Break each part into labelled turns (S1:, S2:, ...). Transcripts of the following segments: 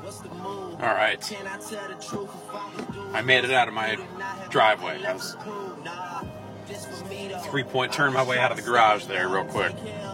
S1: Alright. I made it out of my driveway. I was 3-point turn my way out of the garage there real quick.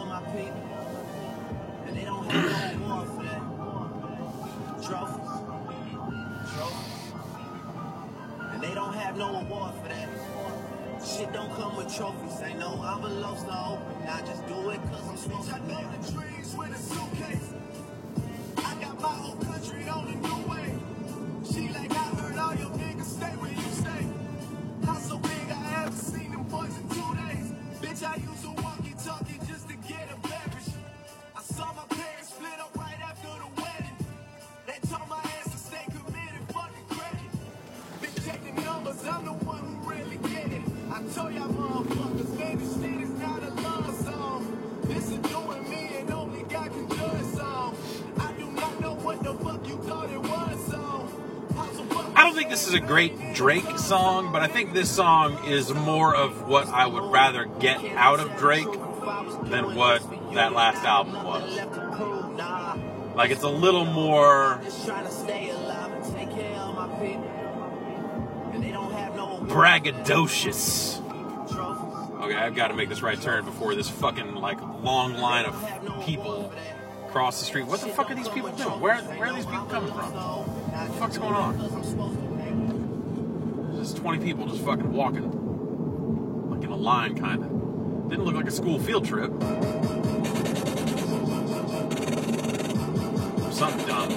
S2: And they don't have no award for that. Shit don't come with trophies. Ain't no envelopes to open. I just do it cause I'm supposed to. I know the dreams with a suitcase. I got my whole country on a new way. She like, I heard all your niggas stay where you stay. House so big I haven't seen them boys in 2 days. Bitch, I use a walkie-talkie just to get a beverage. I saw my parents split up right after the wedding. They told my ass to stay committed, fuck the credit. Been checking numbers, I'm the one who really get it. I told y'all motherfuckers, man, this shit is not a love song. This is doing me and only God can judge song. I do not know what the fuck you thought it was song.
S1: I don't think this is a great Drake song, but I think this song is more of what I would rather get out of Drake than what that last album was. Like, it's a little more braggadocious. Okay, I've got to make this right turn before this fucking, like, long line of people cross the street. What the fuck are these people doing? Where are these people coming from? What the fuck's going on? There's 20 people just fucking walking. Like in a line, kind of. Didn't look like a school field trip. Something dumb.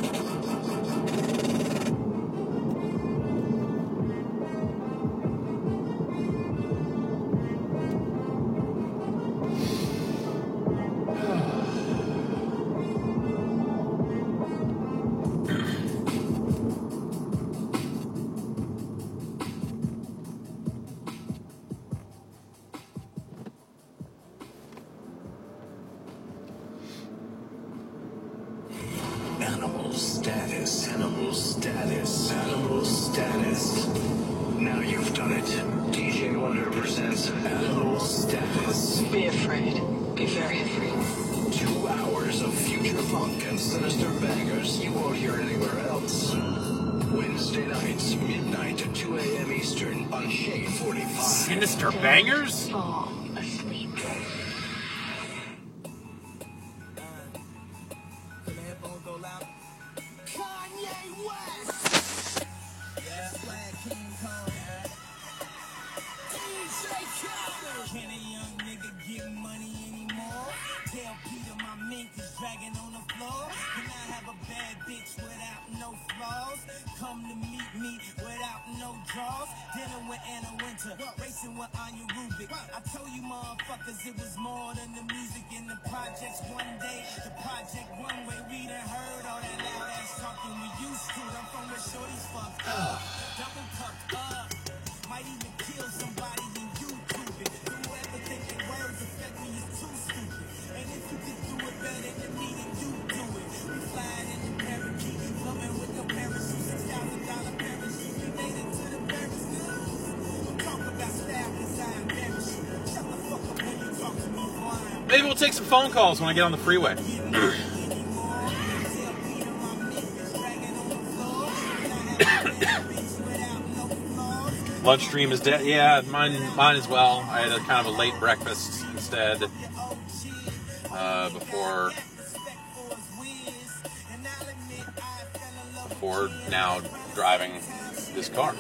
S3: Animal status, animal status, animal status. Now you've done it. DJ Wonder presents Animal Status.
S4: Be afraid. Be very afraid.
S3: 2 hours of future funk and sinister bangers you won't hear anywhere else. Wednesday nights, midnight to 2 a.m. Eastern on Shade 45.
S1: Sinister bangers?
S4: Fall asleep.
S2: Can a young nigga get money anymore? Tell Peter my mink is dragging on the floor. Can I have a bad bitch without no flaws? Come to meet me without no draws. Dinner with Anna Winter, racing with Anya Rubik. I told you motherfuckers it was more than the music in the projects. One day, the project one way, we done heard all that loud ass talking we used to. I'm from where shorties fucked up, double cupped up. Might even kill somebody in YouTube it. Whoever think their words affect me is too stupid. And if you can do it better than me, then you do it. We flying in the parakeet, coming with the parachute, $6,000 parachute. We made it to the Paris news. Don't talk about style, cause I embarrass you. Shut the fuck up when you talk to me, boy.
S1: Maybe we'll take some phone calls when I get on the freeway. Lunch stream is dead. Yeah, mine as well. I had a kind of a late breakfast instead before now driving this car.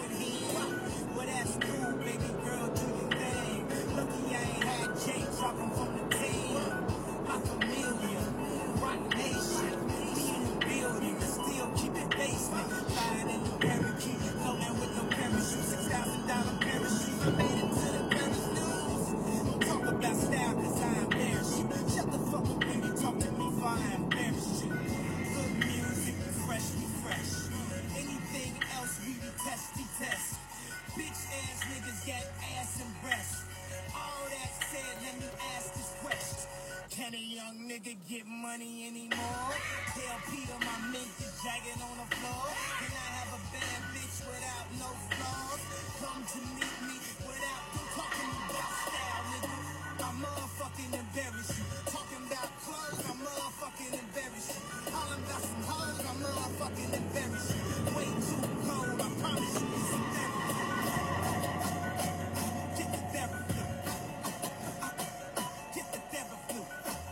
S1: Can a young nigga get money anymore? Tell Peter my mink is dragging on the floor. Can I have a bad bitch without no flaws? Come to meet me without talking about style, nigga. I motherfucking embarrass you. Talking about clothes, I motherfucking embarrass you. All about some hoes, I motherfucking fucking embarrass you. Way too cold, I promise you. It's get the Theraflu. Get the Theraflu.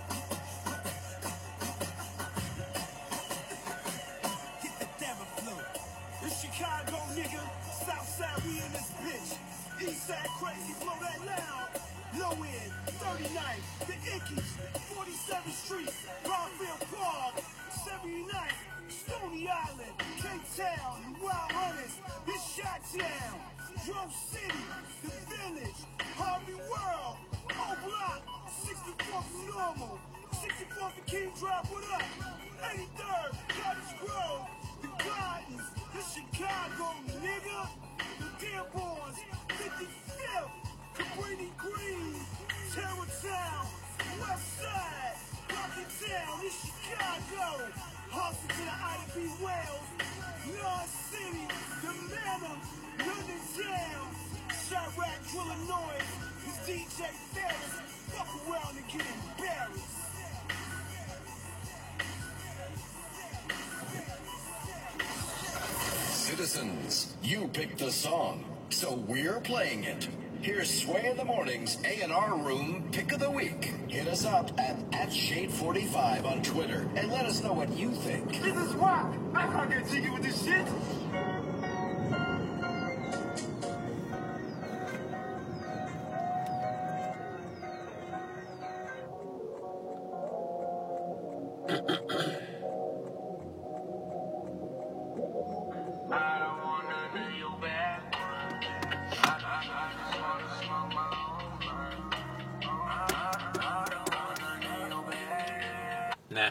S1: Get the Theraflu.
S2: It's Chicago, nigga. Southside, we in this bitch. Eastside crazy, blow that loud. Low end, 39th, the Ickies, 47th Street, Brownfield Park, 79th, Stony Island, Cape Town, Wild Hunters, this Chi-Town, Grove City, the Village, Harvey World, O-Block, 64th Normal, 64th and King Drive, what up? 83rd, Cottage Grove, the Gardens, the Chicago, nigga, the Dearborns, 55th, Cabrini Green, Terrortown, Westside, Rocketown, this Chicago, Hustle to the Ida B. Wells, North City, the Manor, London Town, Chirac, Illinois, this DJ Ferris, fuck around and get embarrassed.
S3: Citizens, you picked the song, so we're playing it. Here's Sway in the Morning's A&R Room Pick of the Week. Hit us up at Shade45 on Twitter and let us know what you think.
S2: This is rock. I can't get jiggy with this shit.
S5: Nah.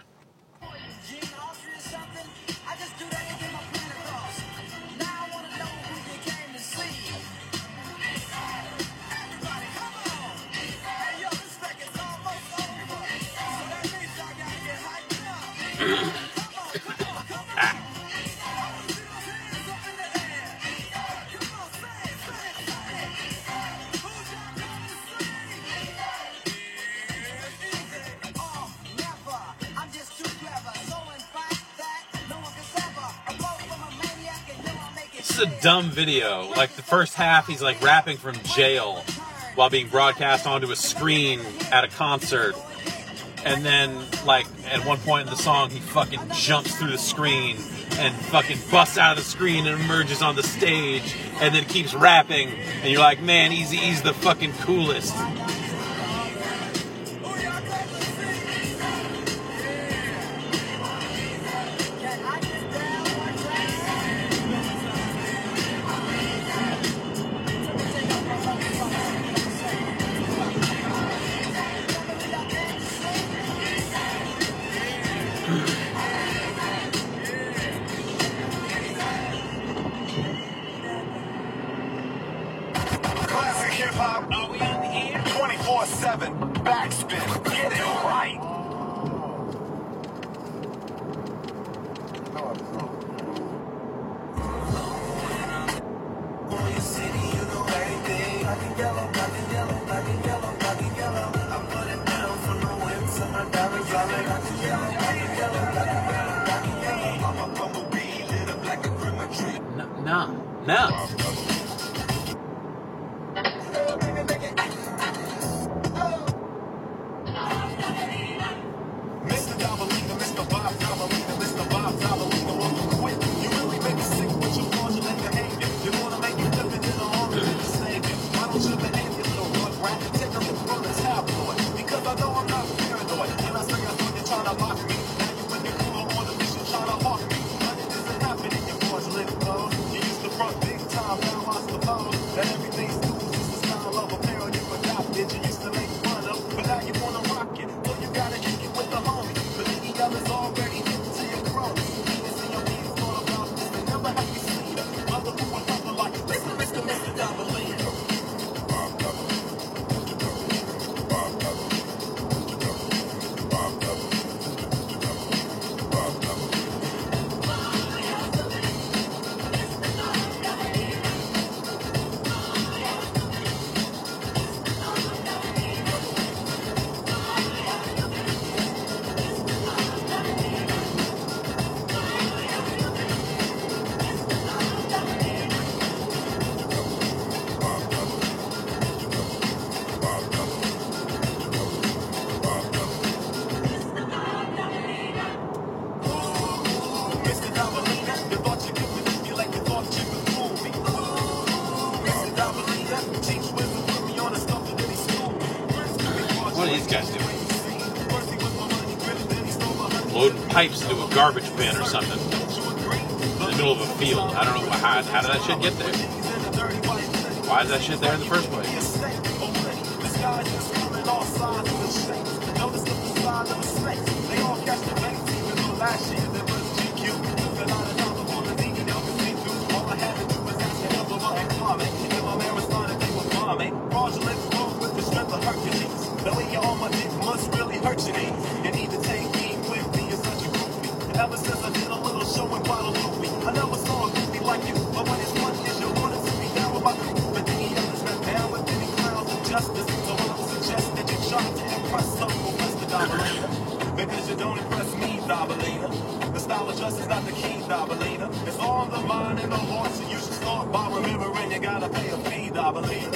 S5: This is a dumb video. Like the first half, he's like rapping from jail while being broadcast onto a screen at a concert. And then, like, at one point in the song, he fucking jumps through the screen and fucking busts out of the screen and emerges on the stage and then keeps rapping. And you're like, man, he's the fucking coolest.
S2: Classic hip hop. Are we on the air? 24/7. Backspin. Get it right.
S5: No. these guys doing? Loading pipes into a garbage bin or something. In the middle of a field. I don't know how did that shit get there? Why is that shit there in the first place?
S1: The way you're on my dick must really hurt your knee. You need to take me with me, you're such a groupie. And ever since I did a little show in Guadalupe, I never saw a groupie like you. But when it's fun, is you wanted to be down with my crew. But then he others ran down with any clowns of justice. So I would suggest that you try to impress Uncle Mr. Dobalina. Because you don't impress me, Dobalina. The style of dress is not the key, Dobalina. It's all the mind and the heart, so you should start by remembering you gotta pay a fee, Dobalina.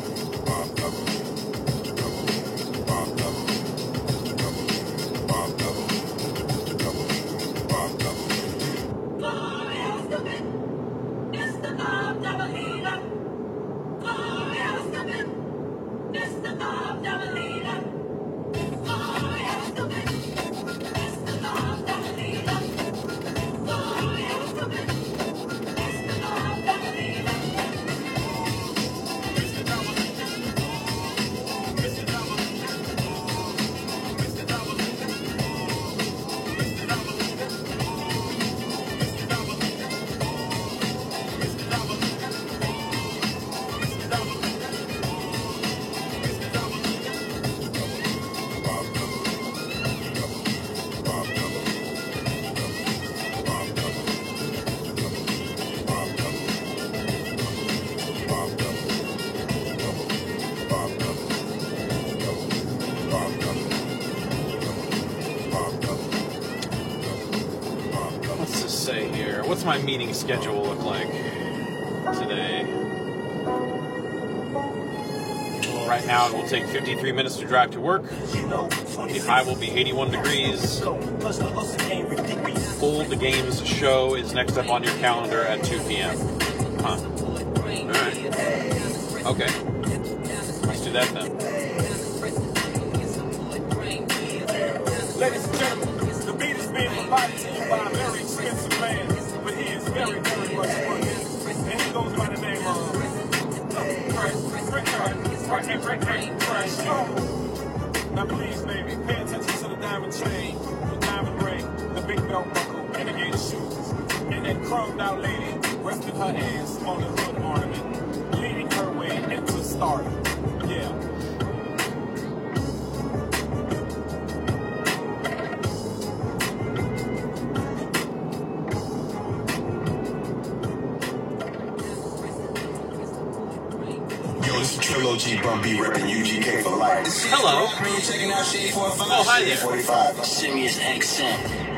S5: What's my meeting schedule look like today? Well, right now it will take 53 minutes to drive to work. The high will be 81 degrees. Old the Games show is next up on your calendar at 2 p.m. Huh. Alright. Okay. Let's do that then.
S1: Ladies and gentlemen, the beat is being provided to you by a very expensive man. But he is very, very much fun. And he goes by the name of Fresh. Now please, baby, pay attention to the diamond chain, the diamond ring, the big belt buckle, and the gator shoes. And that chromed out lady resting her hands on the hood ornament, leading her way into stardom. Yeah.
S6: Triple G Bumpy repping UGK for life.
S5: Hello.
S6: Checking out Shade 45.
S5: Oh, hi there.
S6: 45.
S4: Sirius XM.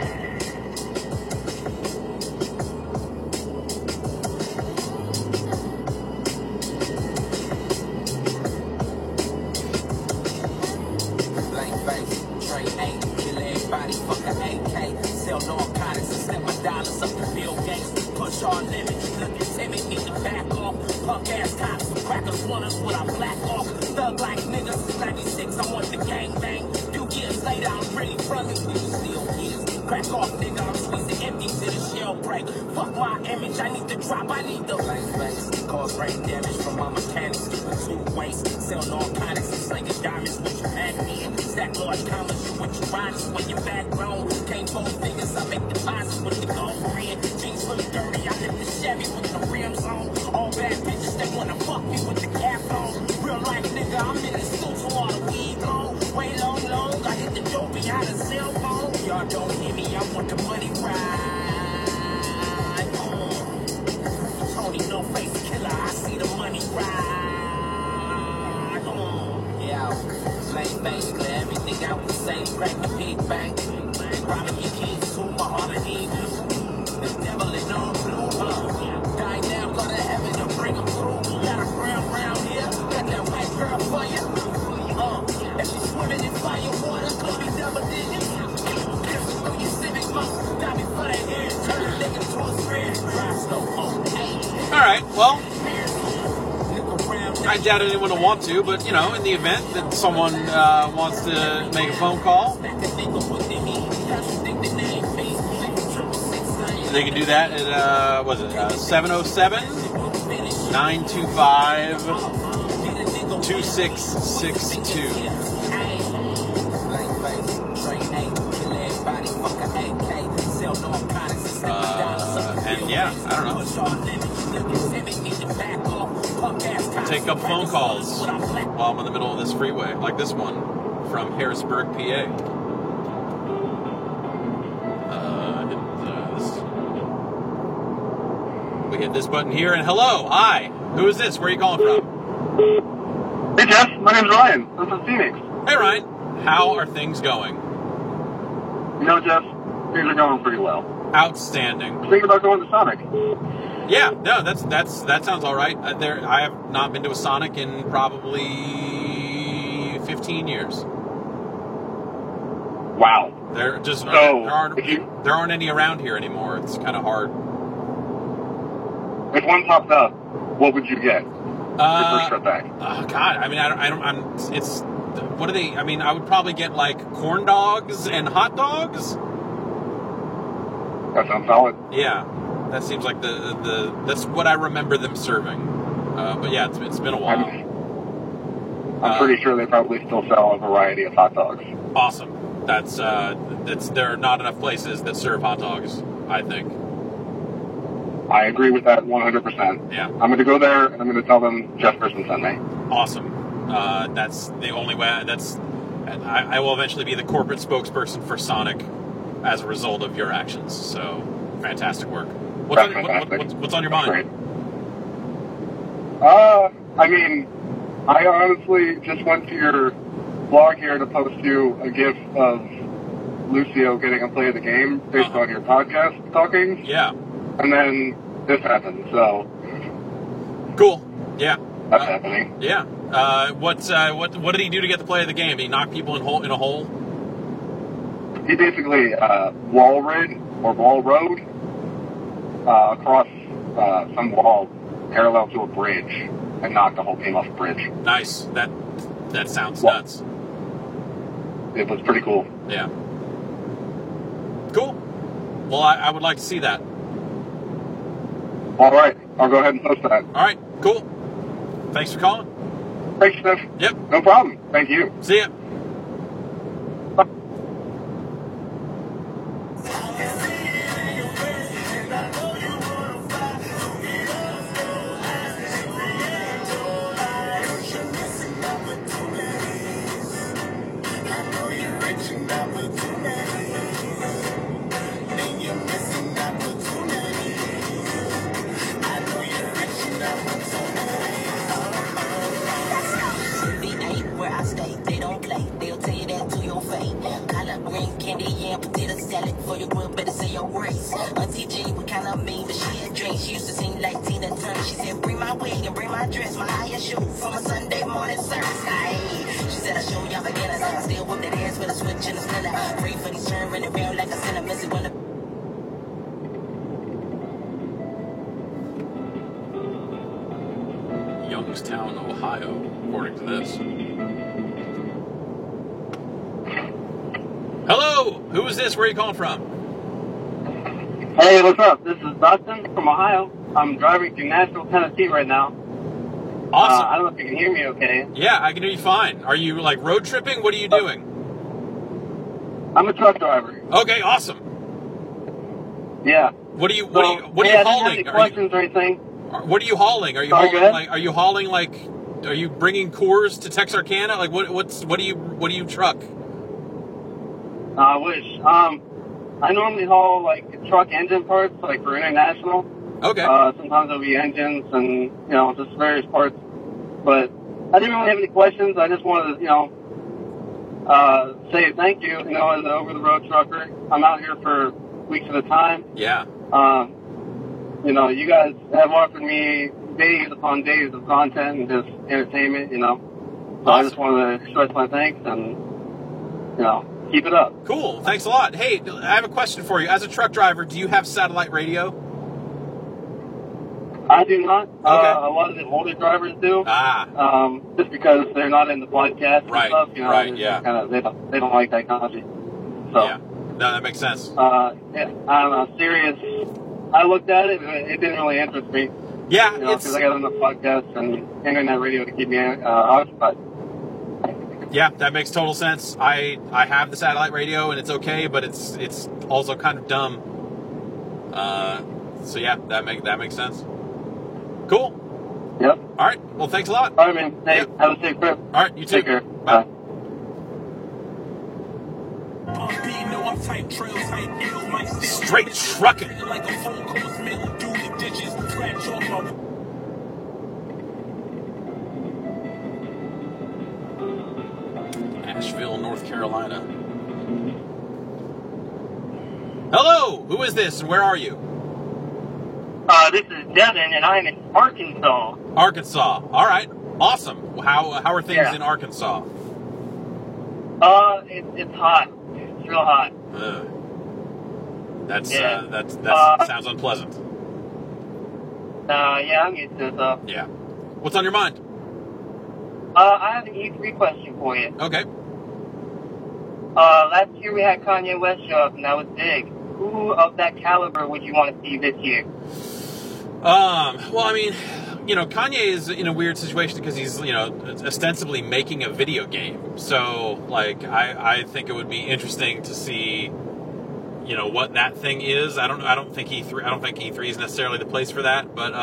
S2: Blank face, Trey 8, kill everybody, fuck a AK. Sell narcotics and set my dollars up to Bill Gates. Push all limits, looking timid, need to back off. Punk ass cops, crackers want us with our black off. Thug like niggas, 96, I want the gang bang. Few years later, I'm really from it, we still years. Crack off, nigga, I'm squeezing empty to the shell break. Fuck my image, I need to drop, I need the blank face. Cause brain damage from my mechanics, keep it 2 ways. Sell narcotics and slinging diamonds with your back in. Stack large commas, you with your bodies when your backbone. Came 4 figures, I make deposits with the girlfriend. Jeans full of dirty, I hit the Chevy with the rims on. All bad bitches, they wanna fuck me with the cap on. Real life nigga, I'm in the suit for all the weed long. Way long, I hit the dope behind a cell phone. Y'all don't hear me, I want the money ride on. Tony, no face killer, I see the money ride on. Yeah, plain face, clear everything out the same, crack the big bank. Robbing your kids too, my heart I need you. The devil is on blue, die now, go to heaven and bring them through. Got a round here, got that white girl for you. And she's swimming in fire water, could be double digits. Through your civic muscle, got me flying here. Turn a nigga to a friend, dry snow, hey.
S5: Alright, well,
S2: Look around,
S5: I doubt anyone will want to, but, you know, in the event that someone wants to make a phone call, they can do that at, 707-925-2662. And yeah, I don't know. Take up phone calls while I'm in the middle of this freeway, like this one from Harrisburg, PA. We hit this button here, and hello, hi. Who is this? Where are you calling from?
S7: Hey Jeff, my name's Ryan. I'm from Phoenix.
S5: Hey Ryan, how are things going?
S7: You know, Jeff, things are going pretty well.
S5: Outstanding.
S7: Thinking about going to Sonic.
S5: Yeah, no, that sounds all right. I have not been to a Sonic in probably 15 years.
S7: Wow.
S5: There just
S7: So,
S5: there aren't any around here anymore. It's kind of hard.
S7: If one popped up, what would you get? Your first trip back.
S5: Oh God, I mean, what are they? I mean, I would probably get like corn dogs and hot dogs.
S7: That sounds solid.
S5: Yeah, that seems like that's what I remember them serving. But yeah, it's been a while.
S7: I'm pretty sure they probably still sell a variety of hot dogs.
S5: Awesome. There are not enough places that serve hot dogs, I think.
S7: I agree with that 100%.
S5: Yeah.
S7: I'm going to go there and I'm going to tell them Jeff Person sent me.
S5: Awesome. That's the only way. I will eventually be the corporate spokesperson for Sonic as a result of your actions. So, fantastic work. What's on your mind?
S7: Great. I mean, I honestly just went to your blog here to post you a GIF of Lucio getting to play the game based on your podcast talking.
S5: Yeah.
S7: And then this happened, so.
S5: Cool. Yeah.
S7: That's happening.
S5: Yeah. What did he do to get to play the game? Did he knock people in a hole?
S7: He basically wall rid or wall rode across some wall parallel to a bridge and knocked the whole game off the bridge.
S5: Nice. That sounds nuts.
S7: It was pretty cool.
S5: Yeah. Cool. Well, I would like to see that.
S7: All right. I'll go ahead and post that.
S5: All right. Cool. Thanks for calling.
S7: Thanks, Steph.
S5: Yep.
S7: No problem. Thank you.
S5: See ya.
S2: Auntie G, what kind of mean, but she had drinks. She used to sing like Tina Turner. She said, bring my wig and bring my dress, my highest shoe from a Sunday morning service. She said, I show y'all beginners. I still whip that ass with a switch and a splinter. Pray for these turn, running around like a sinner, missing when the
S5: Youngstown, Ohio, according to this. Hello! Who is this? Where are you calling from?
S8: Hey, what's up? This is Dustin from Ohio. I'm driving to Nashville, Tennessee right now.
S5: Awesome.
S8: I don't know if you can hear me okay.
S5: Yeah, I can hear you fine. Are you, like, road tripping? What are you doing?
S8: I'm a truck driver.
S5: Okay, awesome.
S8: Yeah.
S5: What are you
S8: I didn't have
S5: hauling?
S8: any questions or anything.
S5: What are you hauling? Are you hauling like are you bringing Coors to Texarkana? Like what do you truck?
S8: I wish. I normally haul like truck engine parts, like for international.
S5: Okay.
S8: Sometimes it'll be engines and just various parts. But I didn't really have any questions. I just wanted to say thank you. As an over the road trucker, I'm out here for weeks at a time.
S5: Yeah.
S8: You guys have offered me days upon days of content and just entertainment. So
S5: awesome.
S8: I just wanted to express my thanks and keep it up.
S5: Cool. Thanks a lot. Hey, I have a question for you. As a truck driver, do you have satellite radio?
S8: I do not.
S5: Okay.
S8: A lot of the older drivers do. Just because they're not in the podcast and stuff. You know,
S5: right, yeah.
S8: They don't like that technology. So.
S5: Yeah. No, that makes sense.
S8: Yeah, I don't know. Sirius, I looked at it, but it didn't really interest me.
S5: Yeah,
S8: because I got enough podcasts and internet radio to keep me occupied.
S5: Yeah, that makes total sense. I have the satellite radio and it's okay, but it's also kind of dumb. So yeah, that makes sense. Cool.
S8: Yep.
S5: All right. Well, thanks a lot.
S8: All right, man. Hey, have a safe trip.
S5: All right, you too.
S8: Take care.
S5: Bye. Straight trucking. Asheville, North Carolina. Hello, who is this and where are you?
S9: This is Devin and I'm in Arkansas.
S5: Arkansas. All right. Awesome. How are things in Arkansas?
S9: It's hot. It's real hot.
S5: That sounds unpleasant.
S9: Yeah, I'm used to it though.
S5: Yeah. What's on your mind?
S9: I have an E3 question for you.
S5: Okay.
S9: Last year we had Kanye West show up, and that was big. Who of that caliber would you want to see this year?
S5: Well, I mean, Kanye is in a weird situation because he's, ostensibly making a video game. So, like, I think it would be interesting to see, what that thing is. I don't think E3 is necessarily the place for that, but,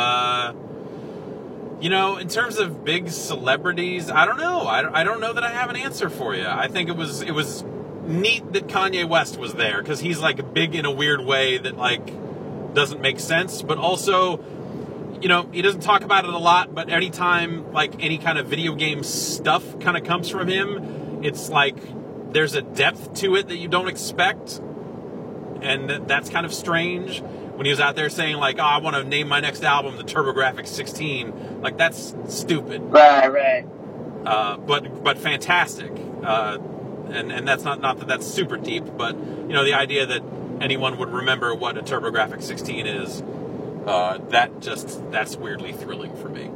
S5: in terms of big celebrities, I don't know. I don't know that I have an answer for you. I think it was neat that Kanye West was there because he's like big in a weird way that like doesn't make sense, but also, he doesn't talk about it a lot, but anytime like any kind of video game stuff kind of comes from him, it's like there's a depth to it that you don't expect, and that's kind of strange. When he was out there saying like, I want to name my next album the TurboGrafx 16, like that's stupid.
S9: Right.
S5: But fantastic. And that's not that that's super deep, but the idea that anyone would remember what a TurboGrafx 16 is, that's weirdly thrilling for me.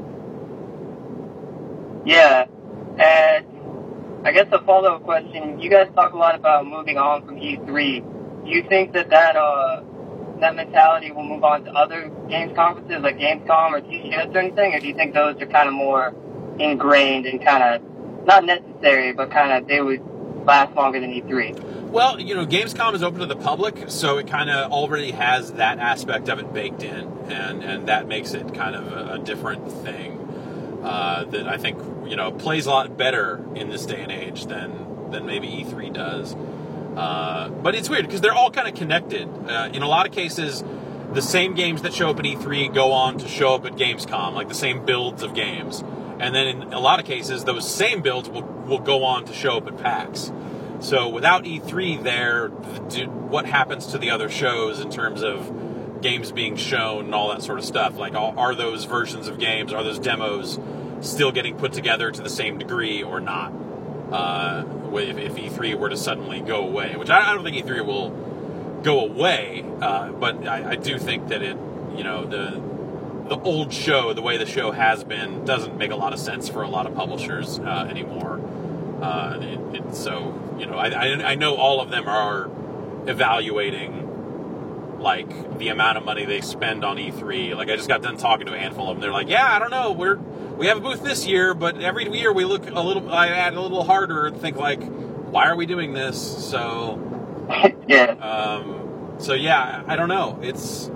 S9: Yeah, and I guess a follow-up question. You guys talk a lot about moving on from E3. Do you think that mentality will move on to other games conferences like Gamescom or TGS or anything, or do you think those are kind of more ingrained and kind of not necessary, but kind of they would last longer than E3?
S5: Well, Gamescom is open to the public, so it kind of already has that aspect of it baked in, and that makes it kind of a different thing that I think plays a lot better in this day and age than maybe E3 does. But it's weird because they're all kind of connected. In a lot of cases, the same games that show up at E3 go on to show up at Gamescom, like the same builds of games. And then in a lot of cases, those same builds will go on to show up at PAX. So without E3 there, what happens to the other shows in terms of games being shown and all that sort of stuff? Like, are those versions of games, are those demos still getting put together to the same degree or not? If E3 were to suddenly go away, which I don't think E3 will go away, but I do think that it, the old show, the way the show has been, doesn't make a lot of sense for a lot of publishers anymore. So, I know all of them are evaluating like the amount of money they spend on E3. Like I just got done talking to a handful of them. They're like, yeah, I don't know, we have a booth this year, but every year we look I add a little harder and think like, why are we doing this? So,
S9: yeah.
S5: So yeah, I don't know. It's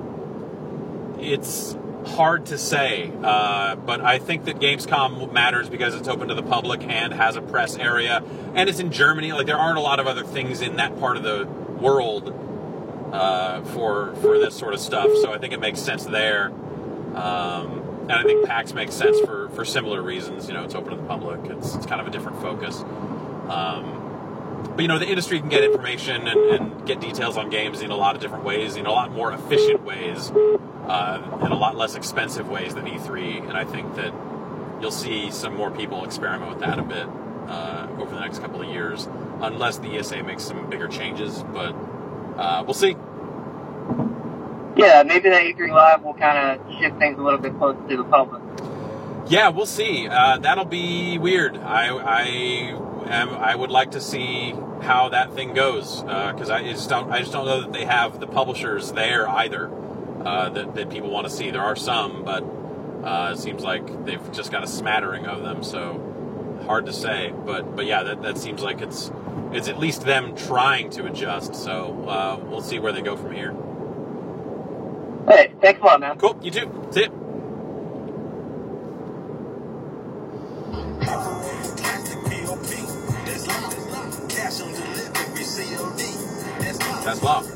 S5: hard to say, but I think that Gamescom matters because it's open to the public and has a press area, and it's in Germany. Like there aren't a lot of other things in that part of the world for this sort of stuff, so I think it makes sense there. And I think PAX makes sense for similar reasons. It's open to the public. It's kind of a different focus. But the industry can get information and get details on games in a lot of different ways, in a lot more efficient ways, and a lot less expensive ways than E3. And I think that you'll see some more people experiment with that a bit over the next couple of years, unless the ESA makes some bigger changes. But we'll see.
S9: yeah, maybe that E3 Live will kind of shift things a little bit closer to the public.
S5: Yeah, we'll see. That'll be weird. I would like to see how that thing goes, because I just don't know that they have the publishers there either that people want to see. There are some, but it seems like they've just got a smattering of them. So hard to say. But yeah, that seems like it's at least them trying to adjust. So we'll see where they go from here.
S9: Hey, thanks a lot, man.
S5: Cool. You too. See ya. That's law.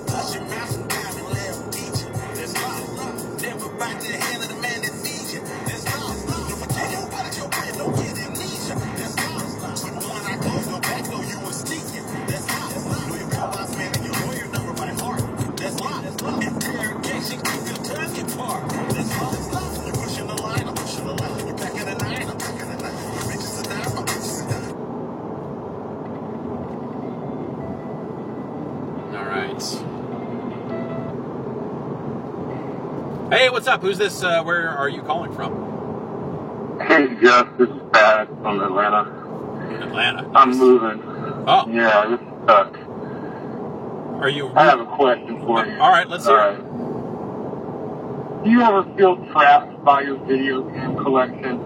S5: Hey, what's up? Who's this? Where are you calling from?
S10: Hey, Jeff. This is Pat from Atlanta.
S5: Atlanta?
S10: I'm moving.
S5: Oh.
S10: Yeah, this sucks.
S5: Are you...
S10: I have a question for you.
S5: All right, let's hear it.
S10: Do you ever feel trapped by your video game collection?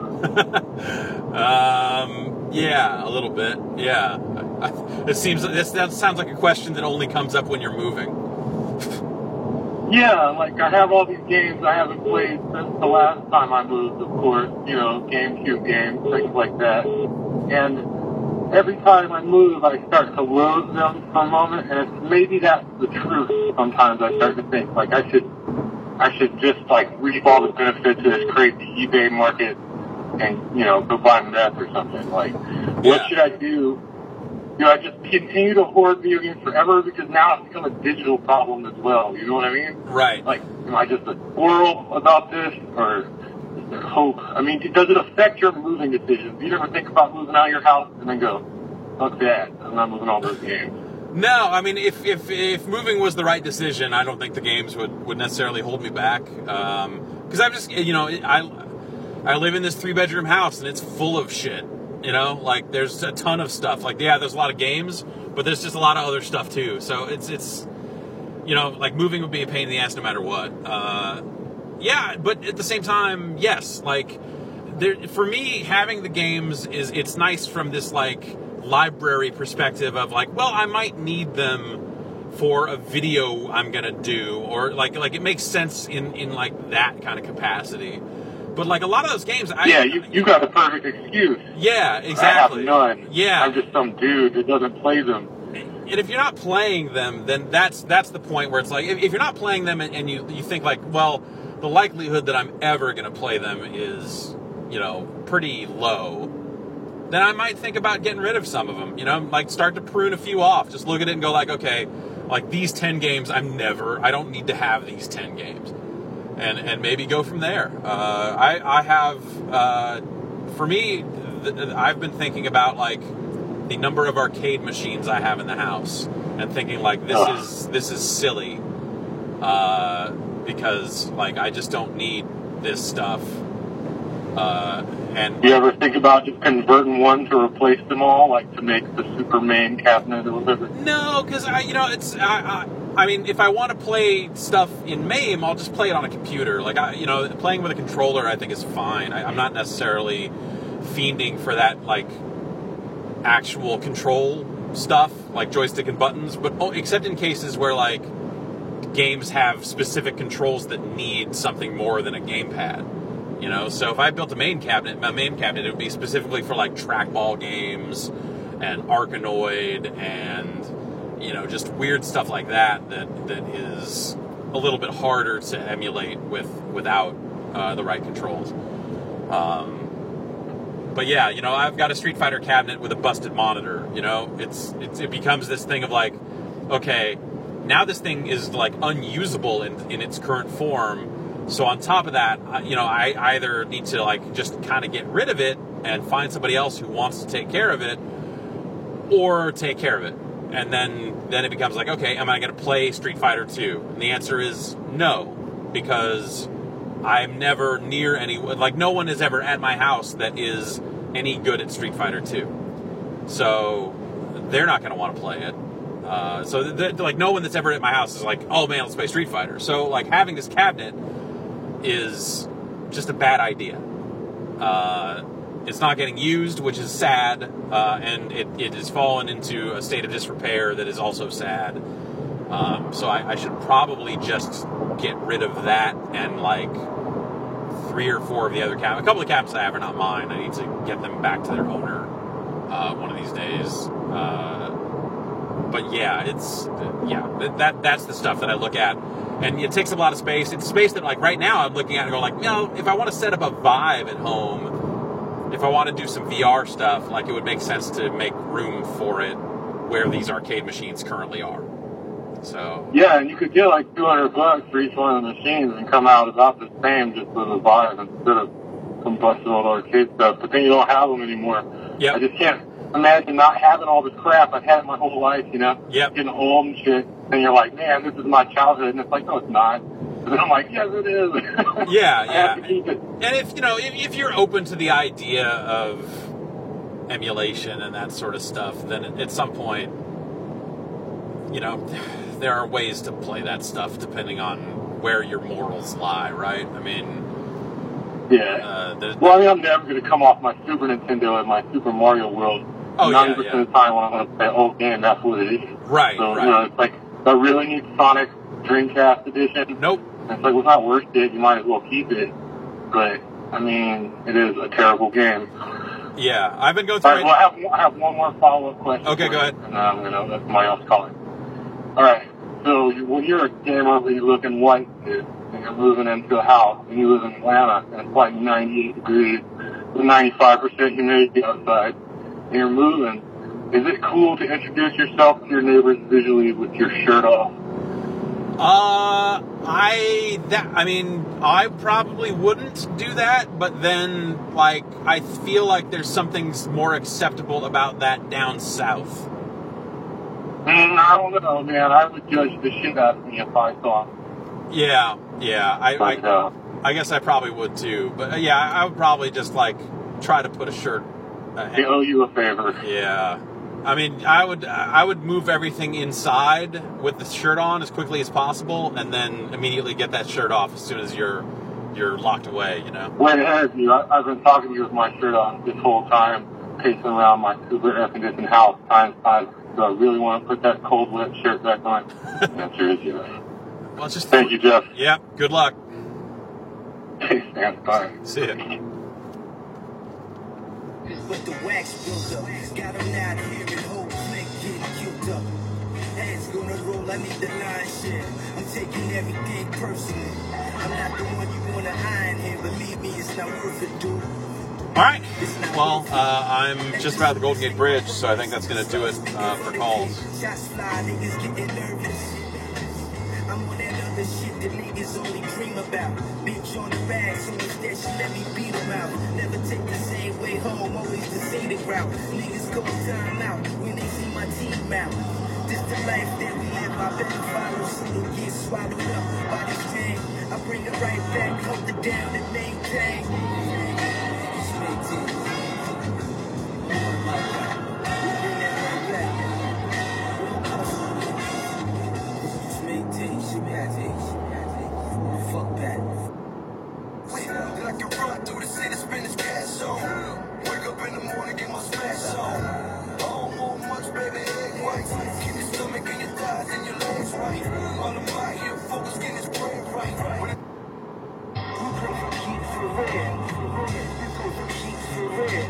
S5: Yeah, a little bit. Yeah. That sounds like a question that only comes up when you're moving.
S10: Yeah, like I have all these games I haven't played since the last time I moved, of course, you know, GameCube games, things like that. And every time I move, I start to loathe them for a moment, and it's maybe that's the truth. Sometimes I start to think, like, I should just, like, reap all the benefits of this crazy eBay market and, you know, go buy meth or something. Like, what should I do? Do I just continue to hoard video games forever? Because now it's become a digital problem as well. You know what I mean?
S5: Right.
S10: Like, am I just a squirrel about this, or is there hope? I mean, does it affect your moving decisions? Do you ever think about moving out of your house and then go, fuck that, I'm not moving all those games?
S5: No, I mean, if moving was the right decision, I don't think the games would necessarily hold me back. Because I'm just, you know, I live in this 3-bedroom house, and it's full of shit. You know, like, there's a ton of stuff. Like, yeah, there's a lot of games, but there's just a lot of other stuff, too. So it's you know, like, moving would be a pain in the ass no matter what. Yeah, but at the same time, yes. Like, for me, having the games it's nice from this, like, library perspective of, like, well, I might need them for a video I'm going to do. Or, like it makes sense in, like, that kind of capacity. But, like, a lot of those games...
S10: you got the perfect excuse.
S5: Yeah, exactly.
S10: I have none.
S5: Yeah.
S10: I'm just some dude that doesn't play them.
S5: And if you're not playing them, then that's the point where it's like... If you're not playing them and you think, like, well, the likelihood that I'm ever going to play them is, you know, pretty low, then I might think about getting rid of some of them. You know, like, start to prune a few off. Just look at it and go, like, okay, like, these 10 games, I don't need to have these 10 games. And maybe go from there. I have, for me, I've been thinking about, like, the number of arcade machines I have in the house, and thinking, like, this is silly, because, like, I just don't need this stuff. And
S10: do you ever think about just converting one to replace them all, like to make the super main cabinet or whatever?
S5: No, because I mean, if I want to play stuff in MAME, I'll just play it on a computer. Like, playing with a controller, I think, is fine. I'm not necessarily fiending for that, like, actual control stuff, like joystick and buttons, but except in cases where, like, games have specific controls that need something more than a gamepad. You know, so if I built my main cabinet, it would be specifically for, like, trackball games and Arkanoid and, you know, just weird stuff like that is a little bit harder to emulate without the right controls. But yeah, you know, I've got a Street Fighter cabinet with a busted monitor. You know, it becomes this thing of, like, okay, now this thing is, like, unusable in its current form. So on top of that, you know, I either need to, like, just kind of get rid of it and find somebody else who wants to take care of it, or take care of it. And then it becomes like, okay, am I going to play Street Fighter 2? And the answer is no. because I'm never near anyone. Like, no one is ever at my house that is any good at Street Fighter 2. So they're not going to want to play it. So like, no one that's ever at my house is like, oh man, let's play Street Fighter. So like, having this cabinet is just a bad idea. It's not getting used, which is sad, and it has fallen into a state of disrepair that is also sad. So I should probably just get rid of that and like 3 or 4 of the other cabinets. A couple of cabinets I have are not mine. I need to get them back to their owner one of these days. But yeah, that's the stuff that I look at, and it takes up a lot of space. It's space that, like, right now I'm looking at and going like, if I want to set up a Vive at home, if I want to do some VR stuff, like, it would make sense to make room for it where these arcade machines currently are. So
S10: yeah, and you could get like $200 for each one of the machines and come out about the same just with a Vive instead of some busted old arcade stuff. But then you don't have them anymore.
S5: Yeah,
S10: I just can't imagine not having all this crap. I've had it my whole life, you know?
S5: Yep.
S10: Getting old and shit. And you're like, man, this is my childhood. And it's like, no, it's not. And then I'm like, yes, it is.
S5: Yeah,
S10: I have to keep it.
S5: And if you're open to the idea of emulation and that sort of stuff, then at some point, there are ways to play that stuff depending on where your morals lie, right? I mean,
S10: yeah. I'm never going to come off my Super Nintendo and my Super Mario World. 90% of the time when I want to play an old game, that's what it is.
S5: Right,
S10: so,
S5: right.
S10: It's like, I really need Sonic Dreamcast Edition.
S5: Nope.
S10: And it's like, well, it's not worth it. You might as well keep it. But, I mean, it is a terrible game.
S5: Yeah, I've been going through
S10: it. Well, I have one more follow-up question.
S5: Okay, go ahead.
S10: And I'm going to let somebody else call it. All right. So, when you're a gamer that you look in white, and you're moving into a house, and you live in Atlanta, and it's like 98 degrees, with 95% humidity outside, and you're moving, is it cool to introduce yourself to your neighbors visually with your shirt off?
S5: I probably wouldn't do that, but then, like, I feel like there's something more acceptable about that down south.
S10: I don't know, man. I would judge the shit out of me if I saw him.
S5: Yeah. I guess I probably would too. But yeah, I would probably just like try to put a shirt.
S10: They owe you a favor.
S5: Yeah. I mean, I would move everything inside with the shirt on as quickly as possible, and then immediately get that shirt off as soon as you're locked away.
S10: Wait ahead of you. I've been talking to you with my shirt on this whole time, pacing around my super air-conditioned house times 5. Do I really want to put that cold, wet shirt back on? The answer is yes.
S5: Well,
S10: thank you, Jeff.
S5: Yeah, good luck.
S10: Thanks, man. Bye.
S5: See ya.
S1: But the wax built up, got them out here and whole flick getting killed up. Heads gonna roll, I need the line shit. I'm taking everything personally. I'm not the one you wanna iron here. Believe me, it's not worth it, dude.
S5: Alright, well, I'm just about the Golden Gate Bridge, so I think that's going to do it for calls.
S1: Shots fly, niggas getting nervous. I'm on that other shit that niggas only dream about. Bitch on the bag, so instead she let me beat them out. Never take the same way home, always the same route. Niggas go time out when they see my team out. This the life that we live, I better follow, so don't get swallowed up by this thing. I bring it right back, hold it down and maintain. Fuck that. Wake up like a run through the city, spin this cash on. Wake up in the morning, get my smash on. Don't move much, baby, egg white. Keep your stomach and your thighs and your legs right. While I'm out here, focus, getting this brain right. We play for keeps for real. We play for keeps for real.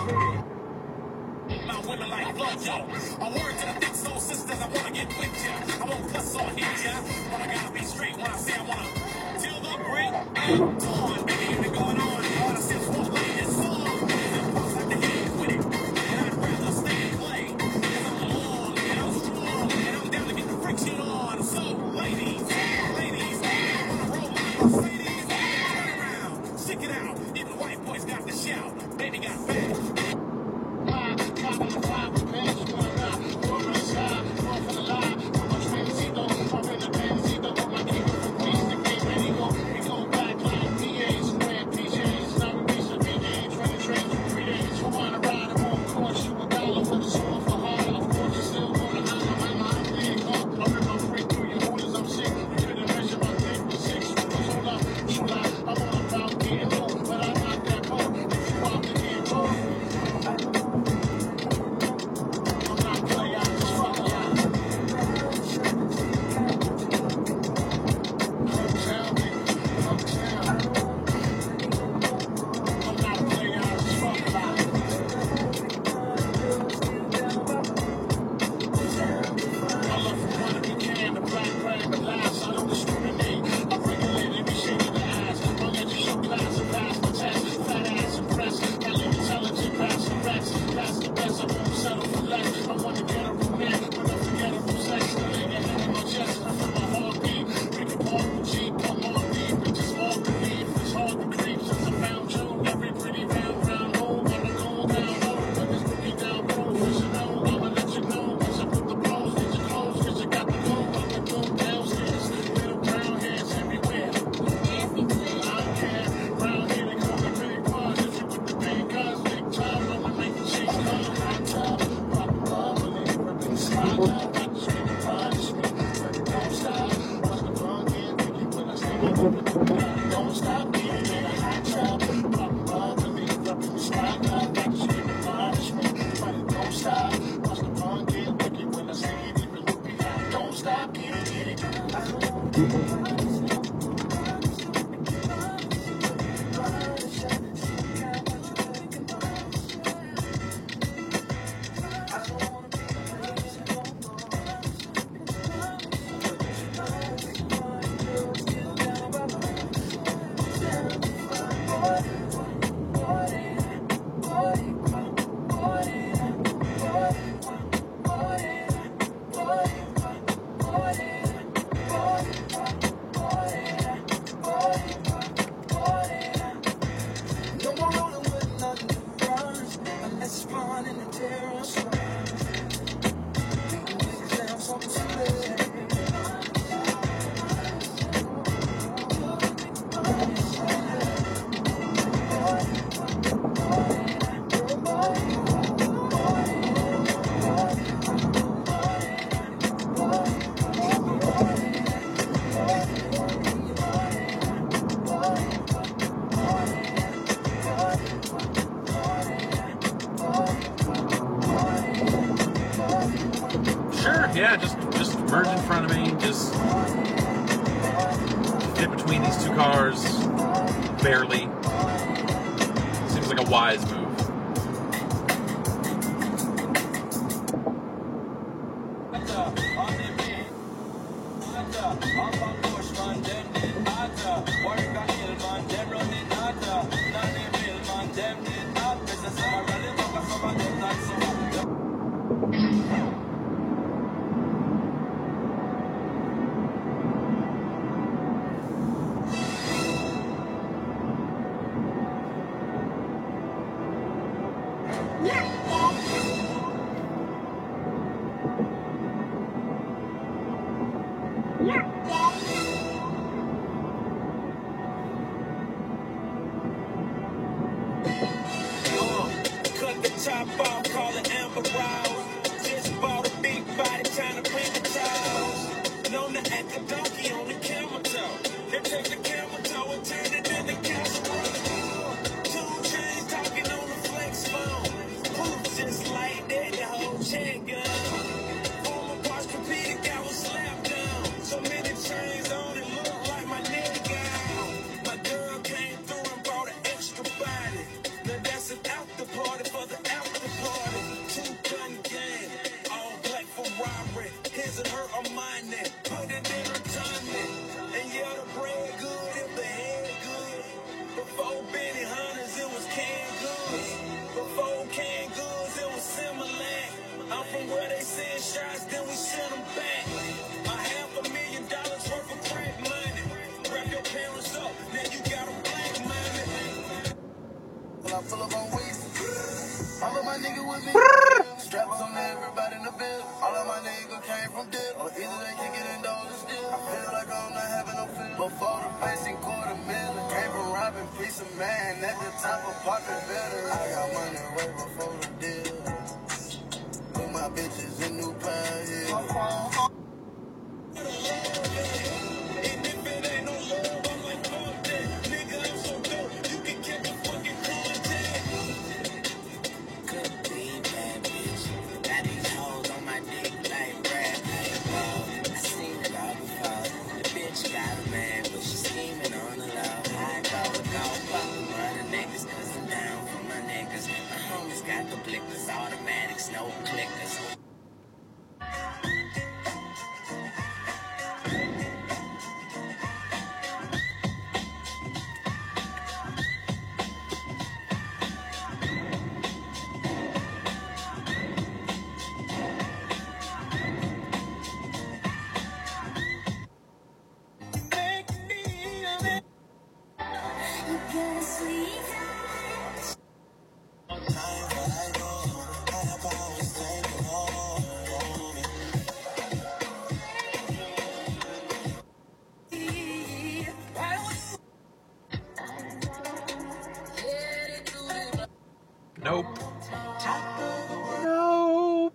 S2: My women like blowjo. I word to the big soul sisters, I wanna get with ya. I won't cuss or hit ya, but I gotta be straight when I say I wanna till the break and dawn. Baby, anything going on? All the sips won't play this song. And folks have to hit with it. And I'd rather stay and play. Cause I'm long and I'm strong. And I'm down to get the friction on. So, ladies, wanna roll my Mercedes? Turn around, stick it out. Even white boys got the shout. Baby got back.
S5: Yeah, just merge in front of me, just fit between these two cars, barely. Seems like a wise move.
S1: Cut the top off, call it Amber Rose. Just bought a big body, trying to paint the toes. Known to act a donkey on the camel toe. They take the camel toe and turn it into casserole. 2 chains talking on the flex phone. Poof, just like that, the whole check gun. Former parts competed, I was slapped down. So many chains on it, look like my nigga gone. My girl came through and brought an extra body. Now that's an after party for the after party. 2-gun gang, all black Ferrari. His and her are mine. Put it in her tummy. And yeah, the bread good if the head good. Before Benny Hunters, it was canned goods. Before canned goods, it was Similac. I'm from where they send shots, then we send them back. $500,000 worth of crack money. Wrap your parents up, now you got a black money. Well, I pull up on waist. All of my niggas with me. Straps on everybody in the bill. All of my niggas came from dip. Or either they kick it in dollars still. I feel like I'm not having no feel. Before the basic $250,000. Came from robbing piece of man. At the top of popping better. I got money way before the deal. Put my bitches in new pants, yeah. And if it ain't no love, I'm like, fuck that. Nigga, I'm so dope, you can catch a fucking contact. Could be bad bitch. Got these hoes on my dick like Brad Pitt. I seen it all before. The bitch got a man, but she scheming on the low. I go, fuck the mother niggas, cause I'm down for my niggas. My homies got the blickers, automatics, no clickers.
S5: Nope. Nope.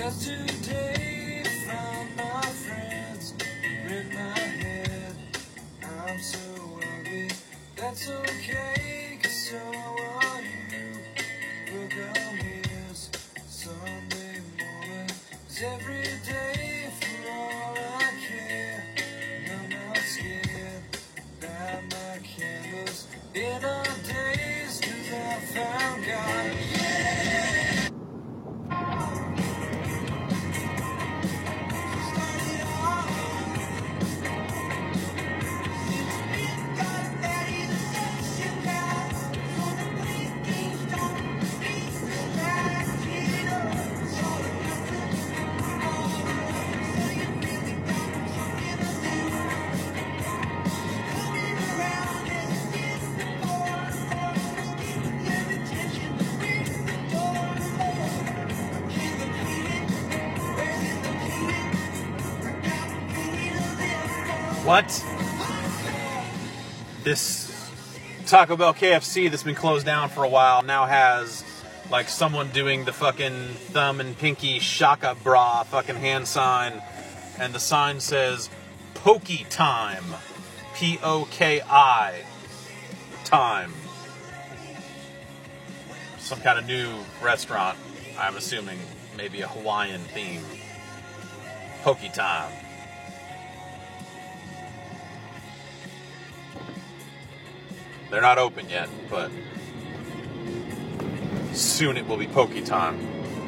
S1: Yesterday, found my friends in my head. I'm so ugly, that's okay, 'cause so are you. Look, I'm here, Sunday morning, 'cause every day for all I care. And I'm not scared, light my candles in our days, 'cause I found God.
S5: What? This Taco Bell KFC that's been closed down for a while now has like someone doing the fucking thumb and pinky shaka bra fucking hand sign, and the sign says Poki Time. P-O-K-I time. Some kind of new restaurant, I'm assuming, maybe a Hawaiian theme. Poki Time. They're not open yet, but soon it will be Poki Time.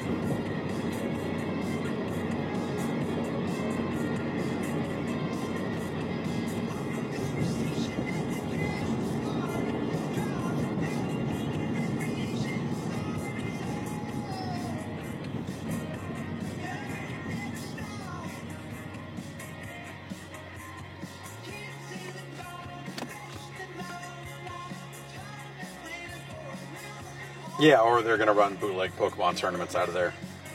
S5: Yeah, or they're going to run bootleg Pokemon tournaments out of there.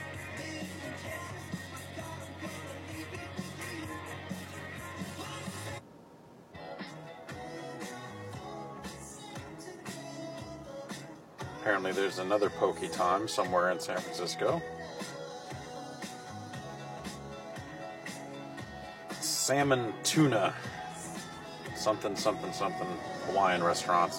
S5: Apparently there's another Poki Time somewhere in San Francisco. Salmon Tuna. Something, something, something. Hawaiian restaurants.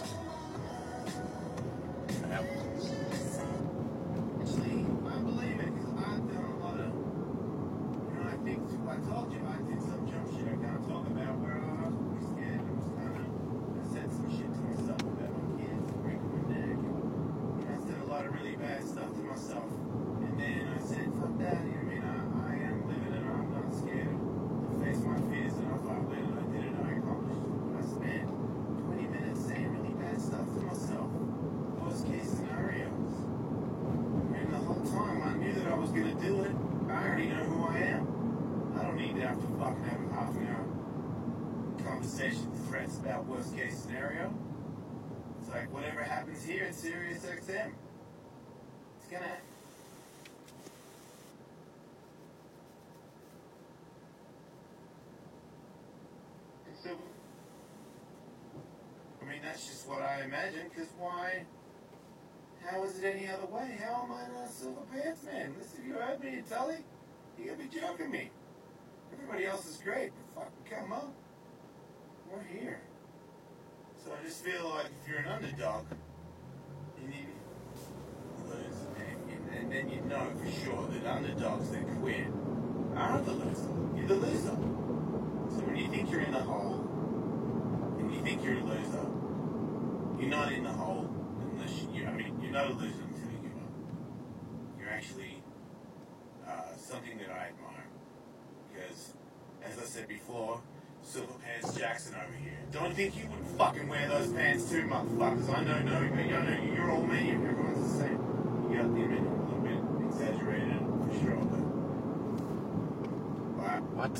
S2: About worst case scenario. It's like whatever happens here at Sirius XM, it's gonna. So, I mean, that's just what I imagine. Because why? How is it any other way? How am I not a Silver Pants man? Listen, if you heard me in Tully, you gotta be joking me. Everybody else is great, but fucking come on. We're here. So I just feel like if you're an underdog, you need to lose. And then you know for sure that underdogs that quit aren't the loser. You're the loser. So when you think you're in the hole, and you think you're a loser, you're not in the hole unless you're not a loser until you give up. You're actually something that I admire. Because, as I said before, Silver Pants Jackson over here. Don't think you would fucking wear those pants too, motherfuckers. I know, you're all me. Everyone's the same. You got the image a little bit exaggerated, for sure, but... Wow.
S5: What?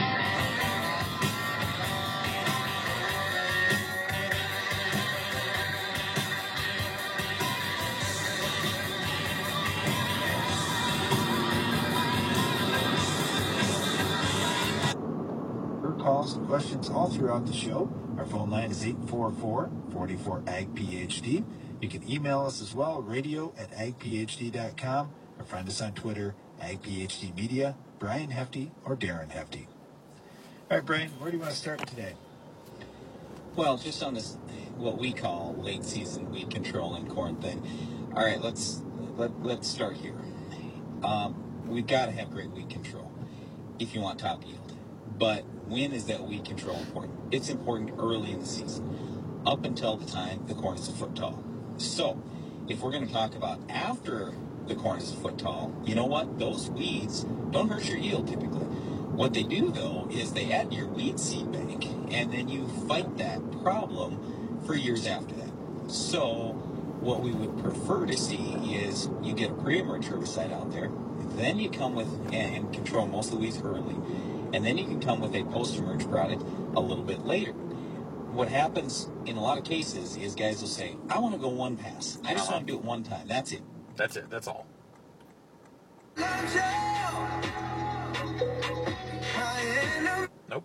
S11: Calls and questions all throughout the show. Our phone line is 844-44-AG-PHD. You can email us as well, radio@agphd.com, or find us on Twitter IPHD Media, Brian Hefty, or Darren Hefty. All right, Brian, where do you want to start today?
S12: Well, just on this, what we call late season weed control and corn thing. All right, let's start here. We've got to have great weed control if you want top yield. But when is that weed control important? It's important early in the season, up until the time the corn is a foot tall. So, if we're going to talk about after the corn is a foot tall, you know what? Those weeds don't hurt your yield typically. What they do, though, is they add to your weed seed bank, and then you fight that problem for years after that. So, what we would prefer to see is you get a pre-emerge herbicide out there, then you come with and control most of the weeds early, and then you can come with a post-emerge product a little bit later. What happens in a lot of cases is guys will say, I want to go one pass. I just want to do it one time. That's it.
S5: That's it. That's all. Nope.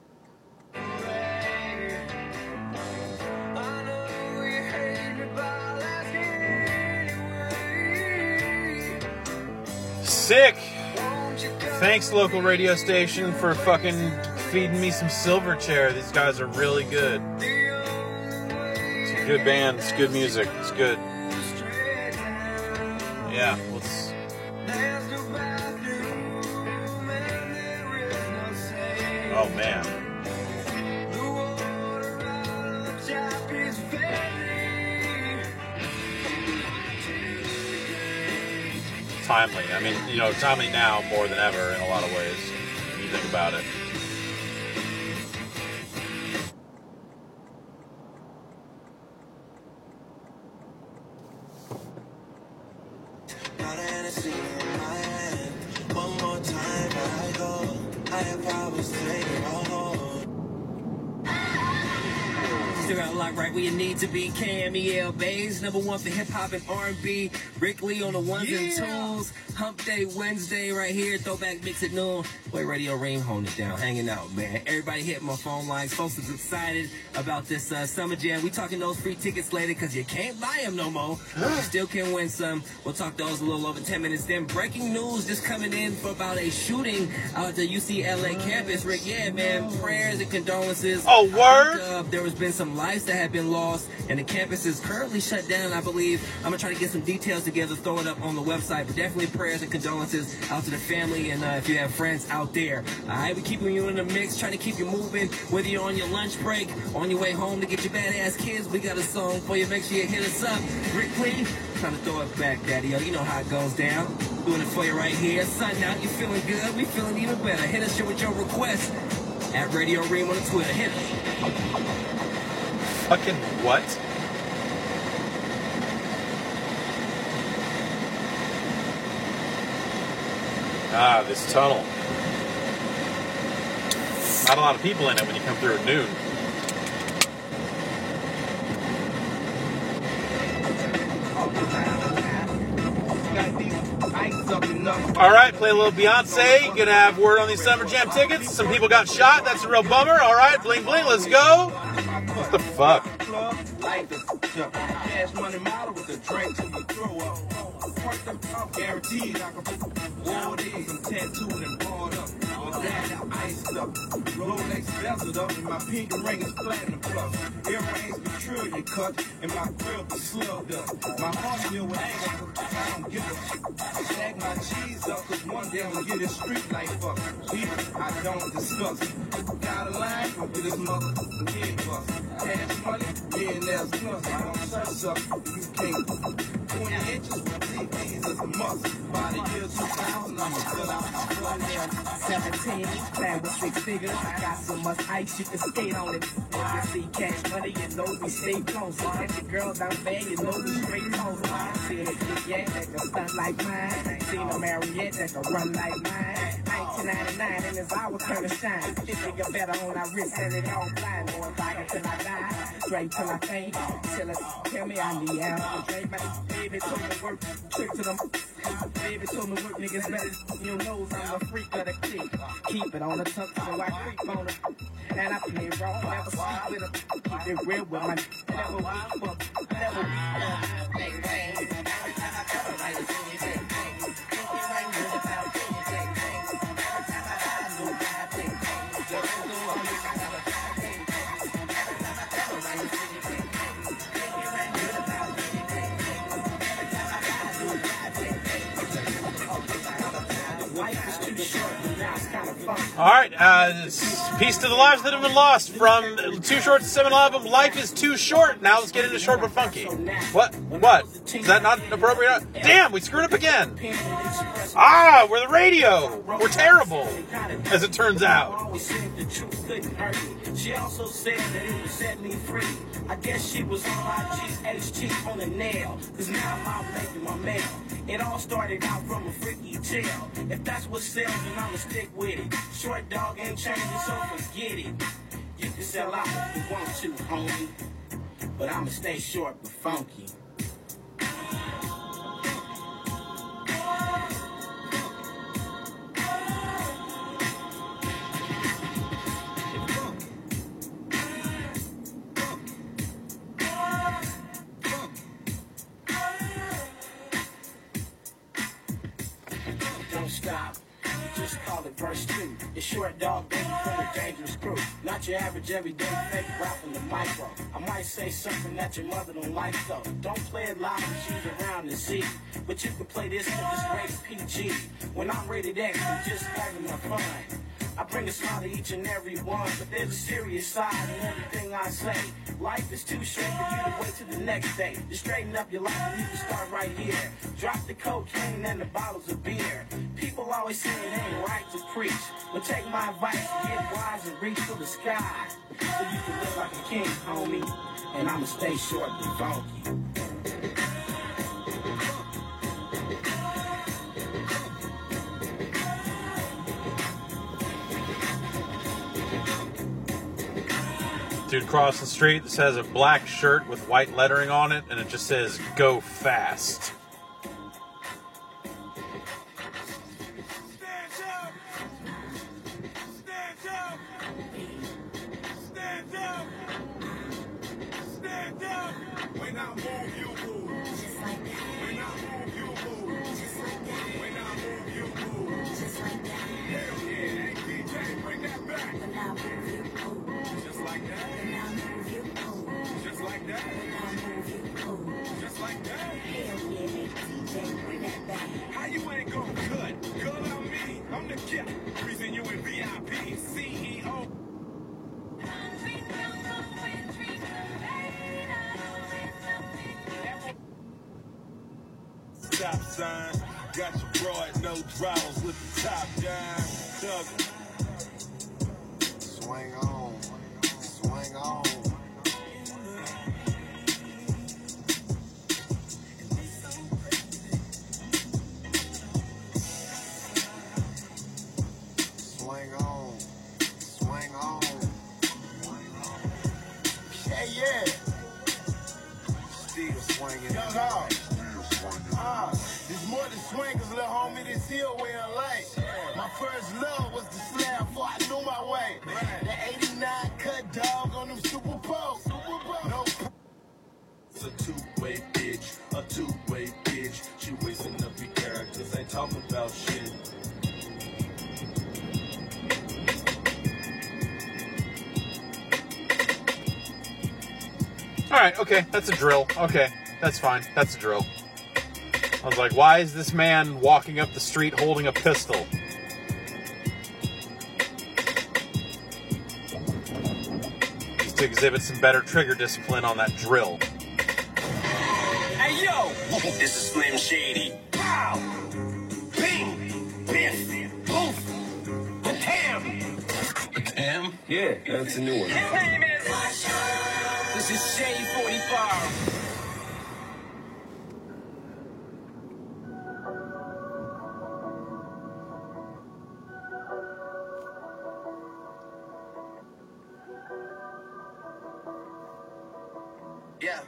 S5: Sick. Thanks, local radio station, for fucking feeding me some Silverchair. These guys are really good. It's a good band. It's good music. It's good. Yeah, let's... Oh, man. Timely. I mean, you know, timely now more than ever in a lot of ways, when you think about it.
S2: One more time, I go. I have problems taking a hold. Still got a lot right where you need to be. KMEL Bays, #1 for hip hop and R&B. Rick Lee on the ones and twos. Hump Day Wednesday right here. Throwback mix at noon. Boy, Radio Ream holding it down, hanging out, man. Everybody hit my phone lines. Folks is excited about this Summer Jam. We talking those free tickets later because you can't buy them no more. But you still can win some. We'll talk those a little over 10 minutes. Then breaking news just coming in for about a shooting out at the UCLA campus. Rick, yeah, man. Prayers and condolences.
S5: Oh, word?
S2: There has been some lives that have been lost, and the campus is currently shut down, I believe. I'm going to try to get some details together, throw it up on the website, but definitely prayers and condolences out to the family, and if you have friends out there. All right, we're keeping you in the mix, trying to keep you moving, whether you're on your lunch break, on your way home to get your badass kids. We got a song for you. Make sure you hit us up. Rick Lee, trying to throw it back, Daddy-O. You know how it goes down. Doing it for you right here. Sun out, you feeling good? We feeling even better. Hit us with your request at Radio Ream on the Twitter. Hit us.
S5: Fucking what? Ah, this tunnel. Not a lot of people in it when you come through at noon. All right, play a little Beyonce. Gonna have word on these Summer Jam tickets. Some people got shot. That's a real bummer. All right, bling bling. Let's go. What the fuck? Cash money model with a drink to the throw up. Guaranteed I can put all these and tattooed and brought up. My dad iced up. Rolex bezeled up. And my pinky ring is platinum plus. Earrings be trillion cut. And my grill be slugged up. My heart still with anger. I don't give a stack my cheese up. Cause one day I'm gonna get this street life up. People I don't discuss. Got a line from this mother and head bust. Cash money, millionaires plus. I don't trust up. You can't. 20 inches with TVs is a must. By the year 2000, I'ma fill out 17, playing with 6 figures. I got so much ice you can skate on it. If you see cash money, you know we stay close. If the girls out there, you know we straight home. See a kid, yeah, that can stunt like mine. Seen a Mariette that can run like mine. 1999, and it's our turn to shine. 50 get better on our wrist, and it all blind. Going back until I die, straight till I faint. Till it tell me I need help. Baby told me work, trick to them. Baby told me work, niggas better. You knows I'm a freak of the clique. Keep it on the tuck, so I creep on it. And I play raw, never sleep with them. Keep it real with my never we fuck, never we fuck.
S1: Life is too short, but now it's kind of fun.
S5: All right, peace to the lives that have been lost from Too Short to 7 album. Life is too short. Now let's get into Short but Funky. What? Is that not appropriate? Damn, we screwed up again. We're the radio. We're terrible, as it turns out.
S1: She also said that it would set me free. I guess she was on my GHT on the nail, cause now I'm out making my mail. It all started out from a freaky tale. If that's what sells, then I'ma stick with it. Short dog ain't changing, so forget it. You can sell out if you want to, homie, but I'ma stay short but funky. Stop. Just call it verse 2. It's Short Dog, baby, from the Dangerous Crew. Not your average everyday fake rap in the micro. I might say something that your mother don't like, though. Don't play it loud and she's around and see. But you can play this because it's rated PG. When I'm rated X, I'm just having my fun. I bring a smile to each and every one, but there's a serious side in everything I say. Life is too short for you to wait till the next day. To straighten up your life, you can start right here. Drop the cocaine and the bottles of beer. People always say it ain't right to preach, but take my advice, get wise and reach for the sky, so you can live like a king, homie. And I'ma stay short and funky.
S5: Dude across the street that has a black shirt with white lettering on it, and it just says, "Go fast."
S1: How you ain't gonna cut? Girl, I'm me. I'm the killer. Reason you in VIP. CEO. Stop sign. Got your broad, no draws with the top down. Swing on. Swing on. Swing on. Swing on. Yeah. Still swinging. Young hard. There's more than swingers, little homie. This here way of life. My first love was the slab before I knew my way. The 89 cut dog on them Super Bowl. No. It's a two-way bitch. A two-way bitch. She wasting up your characters. Ain't talking about shit.
S5: All right, okay, that's a drill. Okay, that's fine. That's a drill. I was like, why is this man walking up the street holding a pistol? Needs to exhibit some better trigger discipline on that drill.
S1: Hey, yo! This is Slim Shady. Pow! Bing! Biff! Boof! The Tam! Tam? Yeah, that's a new one. His name is... This is Shade 45.
S13: Yeah.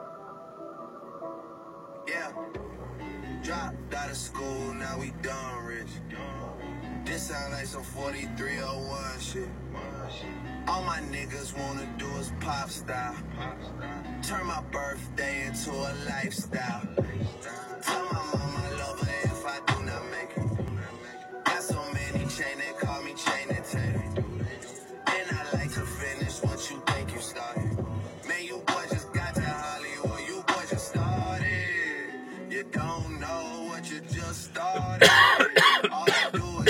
S13: Yeah. Dropped out of school, now we done rich. This sound like some 4301 shit. All my niggas wanna do is pop style. Turn my birthday into a lifestyle. Tell my mama I love her if I do not make it. Got so many chain, they call me chain and tape. And I like to finish what you think you started. Man, you boy just got to Hollywood, you boy just started. You don't know what you just started. All you do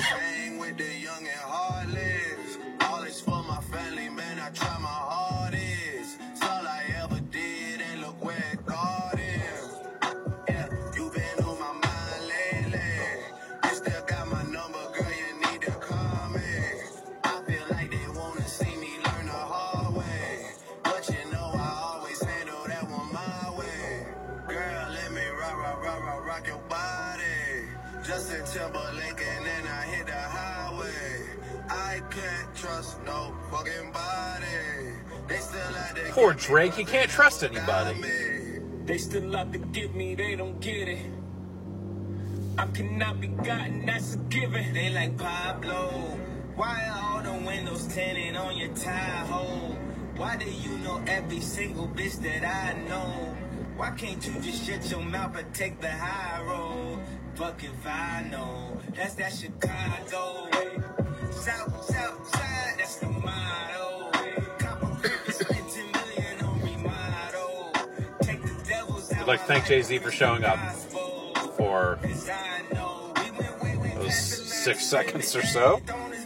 S13: Timberlake and then I hit the highway. I can't trust no fucking body. They still like to
S5: Poor Drake, he can't trust anybody.
S2: They still out to get me, they don't get it. I cannot be gotten, that's a given. They like Pablo. Why are all the windows tinted on your Tahoe? Why do you know every single bitch that I know? Why can't you just shut your mouth and take the high road? Fuck if I know. That's that Chicago. South side, that's the motto.
S5: I'd like to thank Jay-Z for showing up for those 6 seconds or so.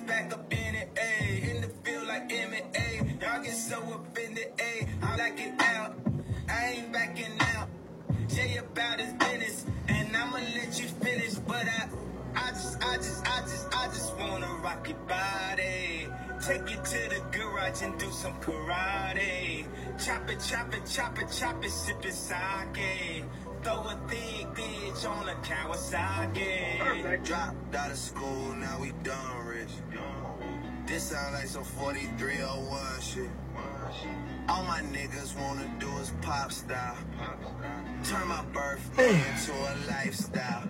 S2: I ain't backing out. Jay about his business, and I'ma let you finish. But I just wanna rock your body. Take you to the garage and do some karate. Chop it, sippin' sake. Throw a thick bitch on a Kawasaki.
S13: Dropped out of school, now we done rich. This sound like some 4301 shit. All my niggas wanna do is pop style. Turn my birthday into a lifestyle.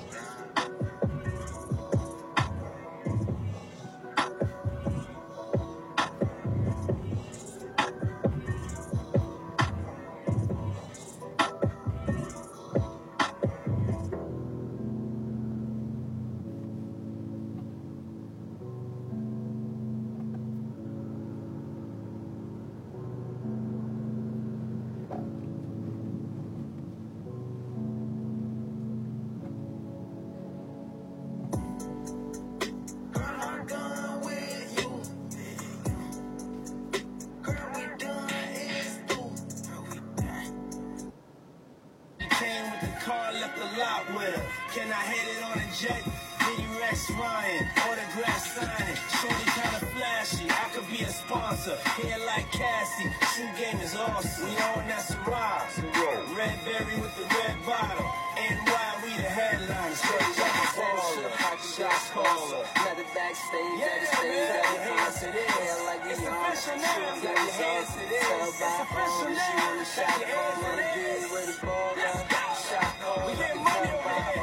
S2: Can I hit it on a jet? Then you rest Ryan, autograph signing. Shorty kinda flashy, I could be a sponsor. Hair like Cassie, shoe game is awesome. We on that Ciroc, red berry with the red bottle. NY, we the headliners. Straight up a baller, hot shots caller. Let it backstage, at the stage, at the hands to this. It's official now, got your hands to this. It's official now, got your hands to this. Let's go. We get money over here.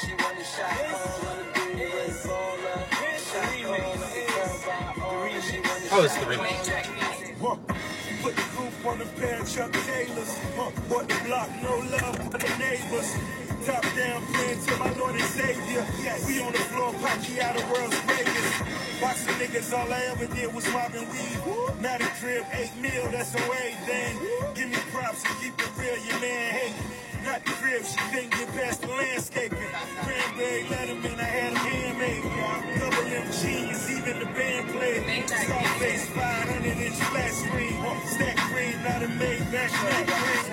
S5: Oh, it's the remake.
S2: Put the roof on the pair of Chuck Taylors. Bought the block, no love for the neighbors. Top down, playing to my Lord and Savior. We on the floor, Pachi out of world's greatest. Boxing niggas, all I ever did was mobbing weed. Now the crib, 8 mil, that's the way thing. Give me props and keep it real, your man hate. Not the crib, she couldn't get past the landscaping. Cranberry Letterman, I had him handmade. Double M genius, even the band played. Scarface, 500-inch flat screen. Stack green, not a made back green.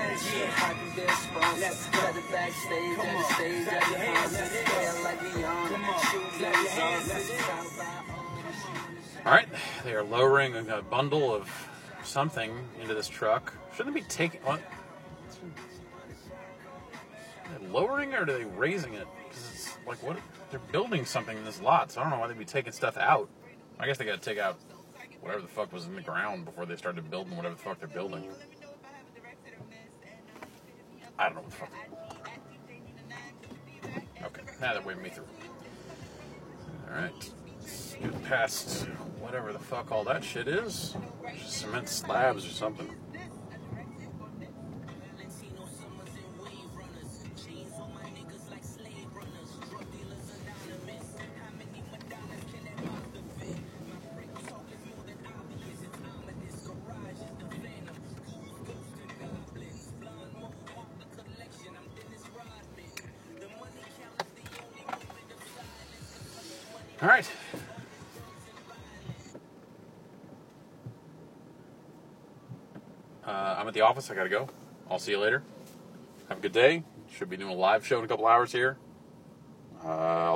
S2: Let's go. Backstage, come on, stage, got your hands in the air like Beyond. Come on, clap your hands.
S5: All right, they are lowering a bundle of something into this truck. Shouldn't they be taking... What? Are they lowering it or are they raising it? Because it's like, what? They're building something in this lot, so I don't know why they'd be taking stuff out. I guess they got to take out whatever the fuck was in the ground before they started building whatever the fuck they're building. I don't know what the fuck. Okay, now they're waving me through. Alright. Let's get past whatever the fuck all that shit is. Cement slabs or something. All right. I'm at the office. I got to go. I'll see you later. Have a good day. Should be doing a live show in a couple hours here.